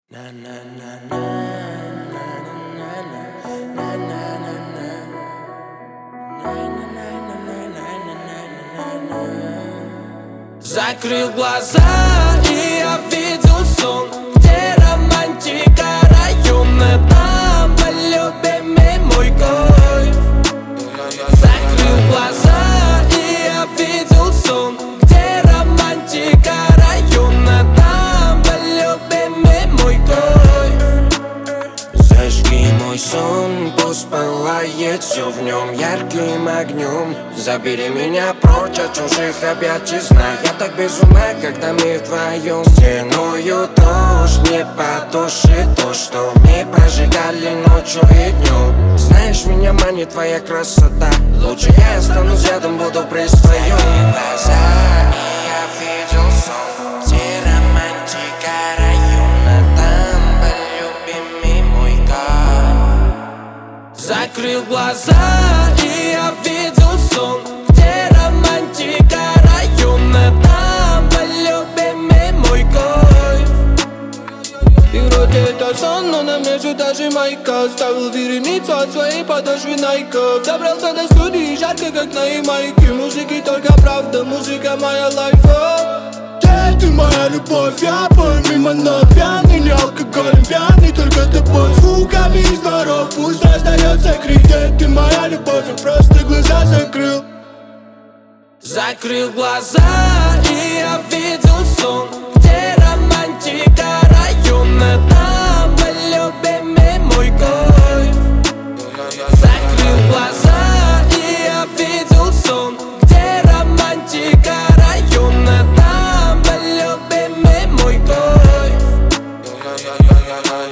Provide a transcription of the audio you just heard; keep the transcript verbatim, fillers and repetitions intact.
Закрыл глаза, и я видел сон, где романтика района, там полюбимый мой кайф. Закрыл глаза, и я видел сон, где романтика района, там полюбимый мой кайф. Зажги мой сон, пусть пылает все в нем ярким огнем. Забери меня прочь от чужих объятий, знай, я так без ума, когда мы вдвоем. Стеную дождь не потушит то, что мы прожигали ночью и днем. Знаешь, меня манит твоя красота, лучше я останусь рядом, буду при своем. Глаза, и я видел сон, где романтика района, там полюбимый мой кайф. Закрыл глаза, и я видел сон, где романтика района, там полюбимый мой кайф. И вроде это сон, но на мне все та же майка. Ставил вереницу от своей подошвы найков. Добрался до студии, жарко как на Ямайке. Музыки только правда, музыка моя лайфа. Yeah, ты моя любовь, я помимо нот. Пьяный, не алкоголем, пьяный только тобой. Звуками здоров, пусть раздается крик. Yeah, ты моя любовь, я просто глаза закрыл. Закрыл глаза, и я видел сон, где романтика района, там полюбимый мой кайф. Закрыл глаза, и я видел сон, где романтика района, там полюбимый мой кайф.